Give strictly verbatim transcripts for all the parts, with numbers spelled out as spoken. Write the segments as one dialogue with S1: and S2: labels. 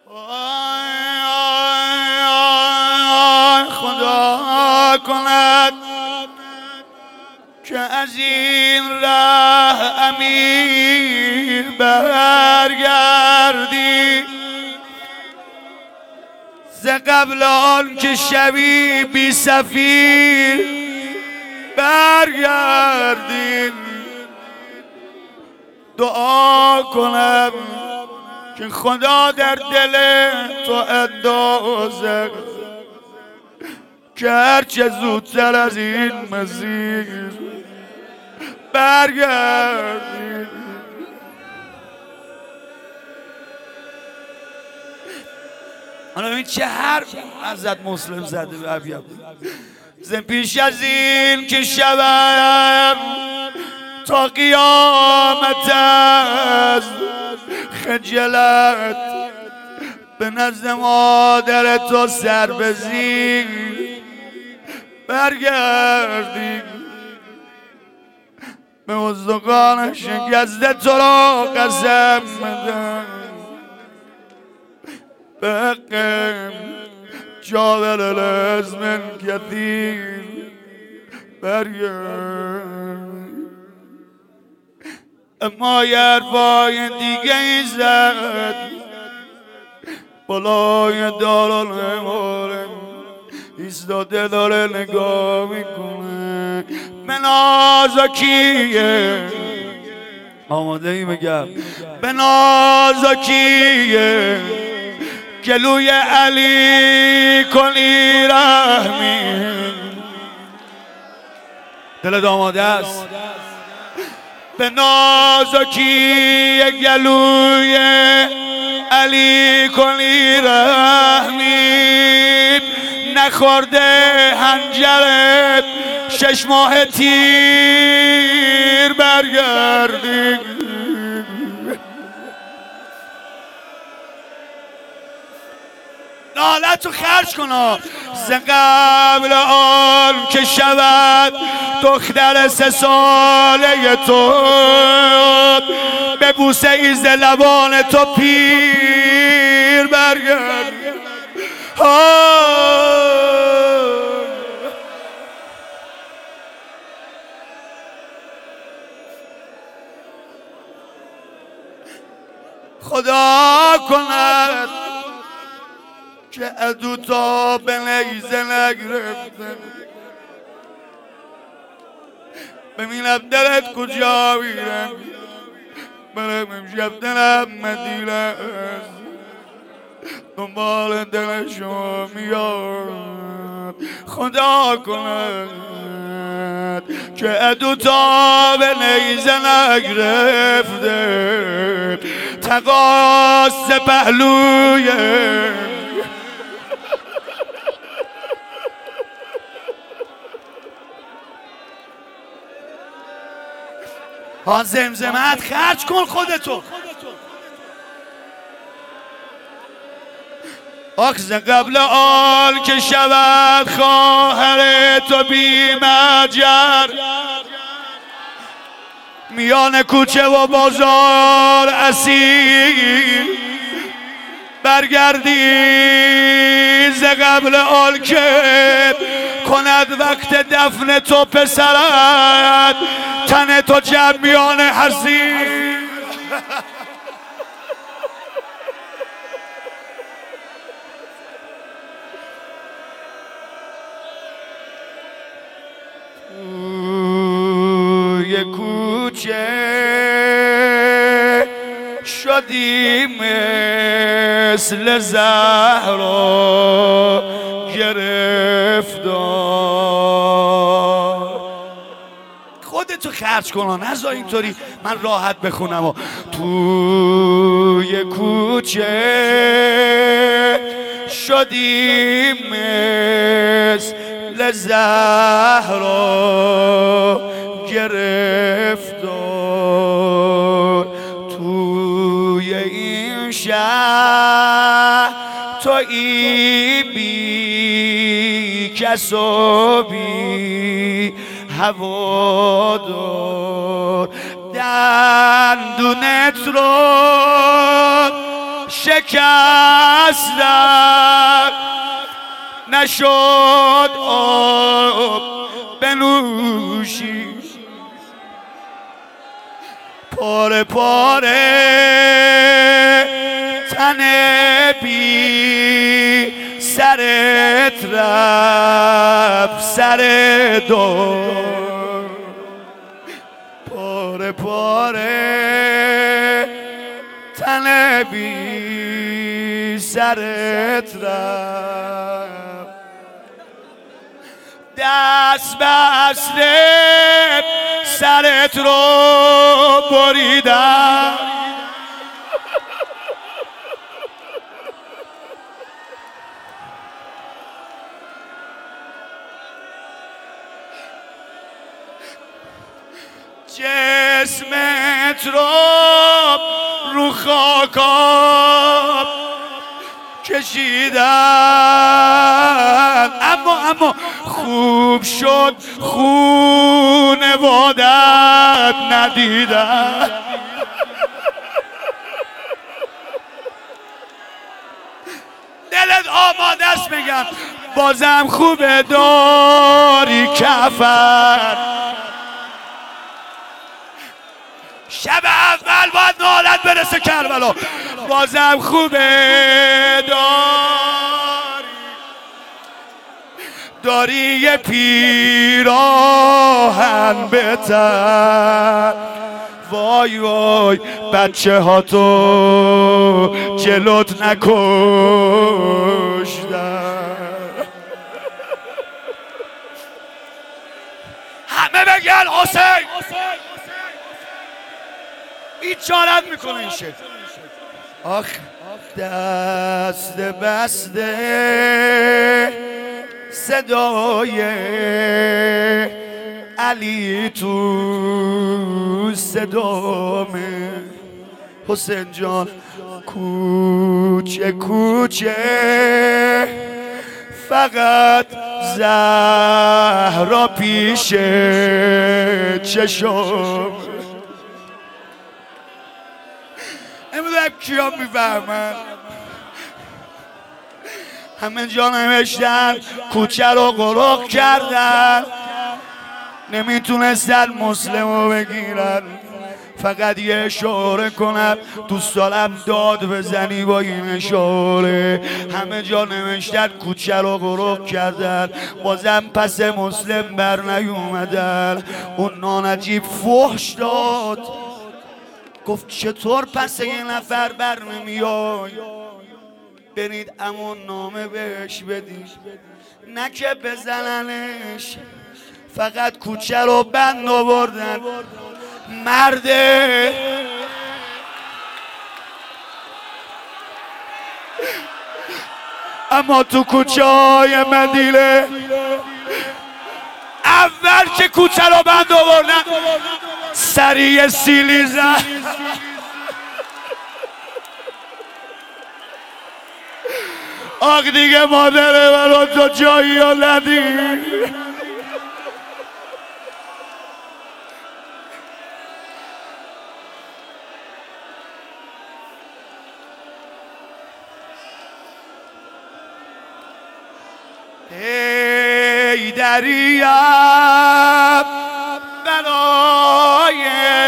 S1: خدا کند که از این ره امیر برگردی، ز قبل آن که شوی بی سفیر برگردی. دعا کنم که خدا در دل تو اندازه که هرچه زودتر از این مسیر برگردی. حالا ببین چه حرف حضرت مسلم زده به ابی عبدالله. ز پیش از این که شوم تا قیامت از خجلت به نزد مادر تو سر بزیر برگردی. به استخوان شکسته تو را قسم میدم بقم جاور الاسم کثیر برگردی. اما یه حرفای دیگه ای زد بالای دارالمعارف ایستاده داره نگاه میکنه. به نازکیه آماده ای بگم به نازکیه گلوی علی کنی رحمی. دلت آماده است؟ به نازکی گلوی علی کنی رحمی. نخورده هنجرت شش ماه تیر برگردی. نالتو خرج کن ز قبل آن که شود دختر سه ساله تو به بوسه ای ز لبان تو پیر برگرد. خدا کند که عدو تا به نیزه نگرفته. ببینم دلت کجا میرم برم امشب دلم مدیره دنبال دلشو میاد. خدا کند که عدو تا به نیزه نگرفته تقاص پهلوی ها زمزمت خرج کن خودتو. آخ ز قبل آن که شود خواهر تو بی مجر میان کوچه و بازار اسیر برگردی. ز قبل آن که کند وقت دفن تو پسرت تن تو جمع میان حزین. توی کوچه شدی مثل زهرا گرفتار. خودتو خرج کن نذار اینطوری من راحت بخونم. و توی کوچه شدی مثل زهرا گرفتار. توی این شهر تویی بی کس و بی هوادار. دندونت رو شکستم نشد آب بنوشی پاره پاره تن بی سرت رفت سر دار پاره پاره تن بی سرت رفت دست بسته سرت رو بریدم جسمت رو رو خاکاب کشیدن اما اما خوب شد خونوادت ندیدن دلت آماده است میگم بازم خوبه داری کفن شب اول باید نالت برسه کربلا بازم خوبه داری داری یه پیراهن بتن وای وای بچه ها تو جلوت نکشتن همه بگن حسین این چارت میکنه این شکل آخ دست بسته صدای علی تو صدامه حسین جان کوچه کوچه فقط زهرا پیش چشم نمیدونم کیا میفهمن همه جا نوشتن کوچه رو غرق کردن نمیتونستن مسلم رو بگیرن فقط یه اشاره کنم دوست دارم داد بزنی با این اشاره همه جا نوشتن کوچه رو غرق کردن بازم پس مسلم بر نیومدن اون نانجیب فحش داد گفت چطور پس یه نفر بر نمیای برید امون نامه بهش بدید نه که بزننش فقط کوچه رو بند آوردن مرده اما تو کوچه های مدینه اول که کوچه رو بند آوردن سریع سیلی زد آخ دیگه مادر برا تو جایی ها ندید ای دریم برای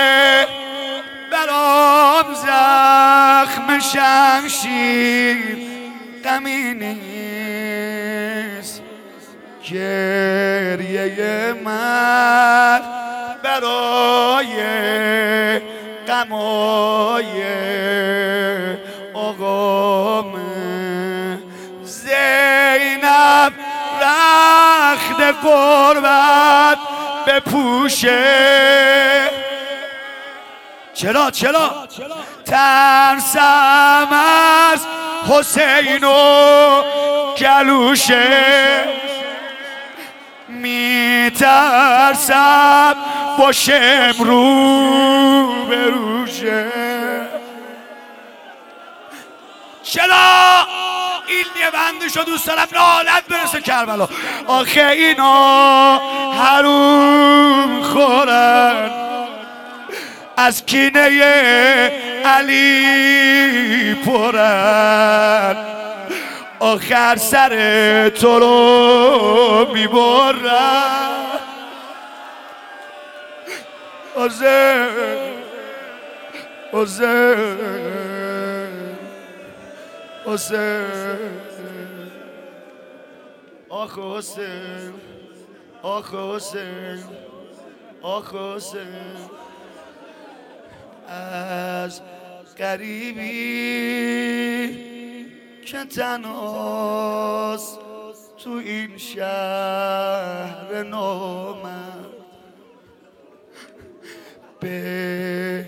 S1: برام زخم شمشیر غمی نیست گریه من برای غمای آقامه زینب رخت قربت بپوشه چرا چرا ترسم از حسین و گلوشه میترسم باشه رو بروشه چرا این یه بندشو دوست دارم نالت برسه کربلا آخه اینا حروم خورن از کینه علی پرن آخر سر تو رو میبرن حسین حسین حسین آخ حسین آخ حسین آخ حسین از غریبی که تنهاست تو این شهر نامرد به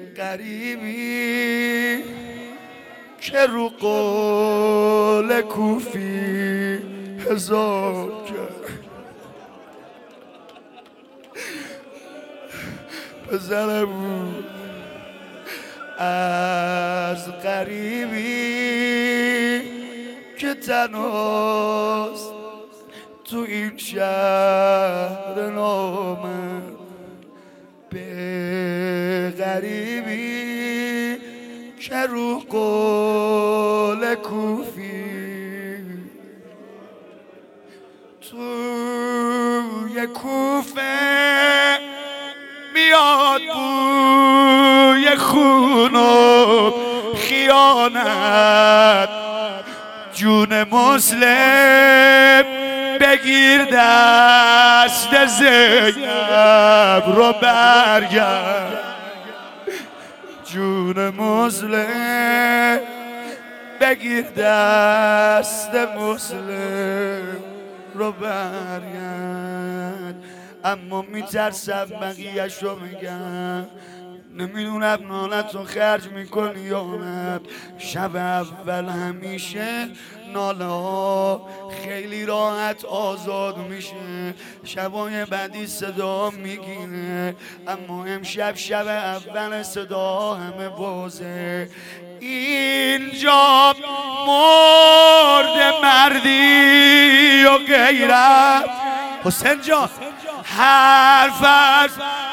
S1: غریبی که رو قول کوفی هزار کرد بزنه بود از غریبی که تنهاست تو این شهر نامرد به غریبی که رو قول کوفی توی کوفه میاد بوی خون و خیانت جون مسلم بگیر دست زینب رو برگرد جون مسلم بگیر دست مسلم رو برگرد اما میترسم بقیه‌اش رو میگم نمیدونم نالت رو خرج میکنی یا نه شب اول همیشه ناله ها خیلی راحت آزاد میشه شبای بعدی صدا میگیره اما امشب شب اول صدا همه بازه اینجا مرد مردی و غیرت حسین جان حرف از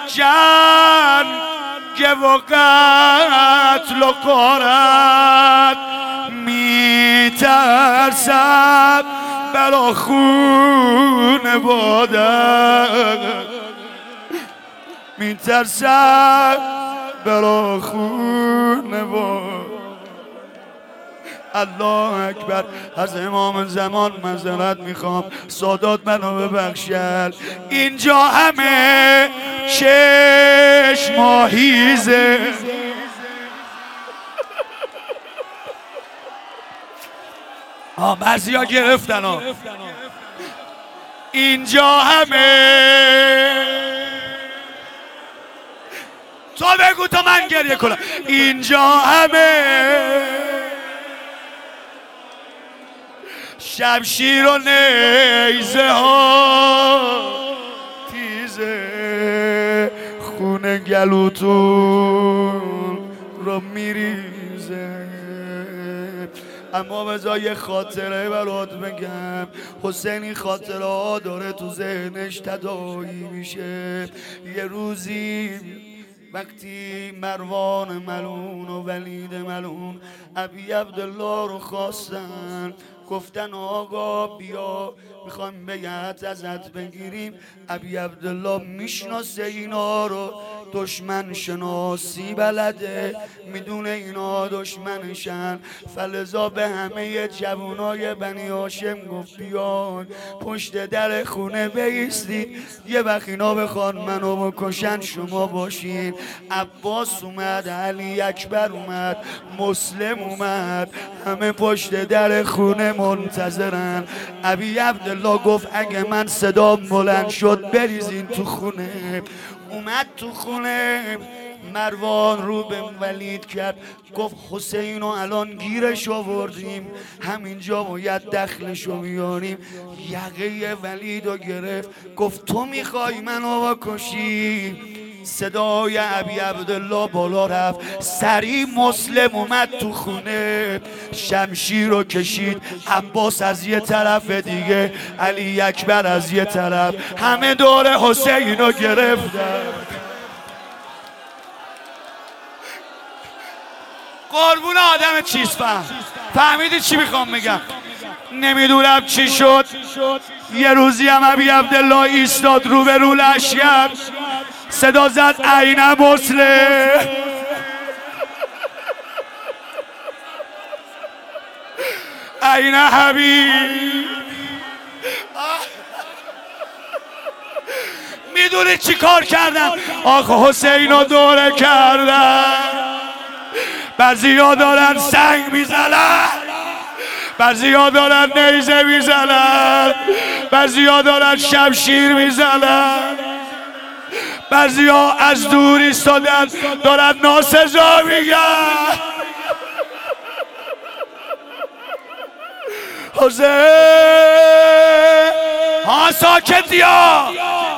S1: جنگ و قتل و غارت میترسم برا خون بادم میترسم برا خون بادم الله اکبر از امام زمان معذرت میخوام سادات منو ببخشد اینجا همه چشم هیزه آه بعضی ها گرفتن ها اینجا همه تو بگو تا من گریه کنم اینجا همه شمشیر و نیزه ها تیزه خون گلوتون رو میریزه اما بذار خاطره برات بگم حسینی خاطره ها داره تو ذهنش تداعی میشه یه روزی وقتی مروان ملون و ولید ملون ابی عبدالله رو خواستن گفتن آقا بیا میخوایم بیعت ازت بگیریم ابی عبدالله میشناسه اینا رو دشمن شناسی بلده میدونه اینا دشمنشن فلذا به همه جوانای بنی هاشم گفت بیان پشت در خونه بیستید یه وقت اینا بخوان منو بکشن شما باشین عباس اومد علی اکبر اومد مسلم اومد همه پشت در خونه منتظرن ابی عبدالله گفت اگه من صدام بلند شد بریزین تو خونه اومد تو خونه مروان رو به ولید کرد گفت حسین رو الان گیرش آوردیم همینجا باید دخلش رو بیاریم یقه ولید رو گرفت گفت تو میخوای منو بکشی صدای ابی عبدالله بالا رفت سریع مسلم اومد تو خونه شمشیر رو کشید عباس از یه طرف دیگه علی اکبر از یه طرف همه دور حسین رو گرفتن قربون آدم چیز فهم فهمیدی چی میخوام میگم؟ نمیدونم چی شد یه روزی هم ابی عبدالله ایستاد رو به رو لشگر صدا زد عین مسلم. عین حبیب. میدونی چی کار کردن؟ آخه حسین رو دوره کردن. بعضی ها دارن سنگ میزنن، بعضی ها دارن نیزه میزنن، بعضی ها دارن شمشیر میزنن، بعضی ها از دور ایستادن دارن ناسزا میگن. حسین ها ساکت یا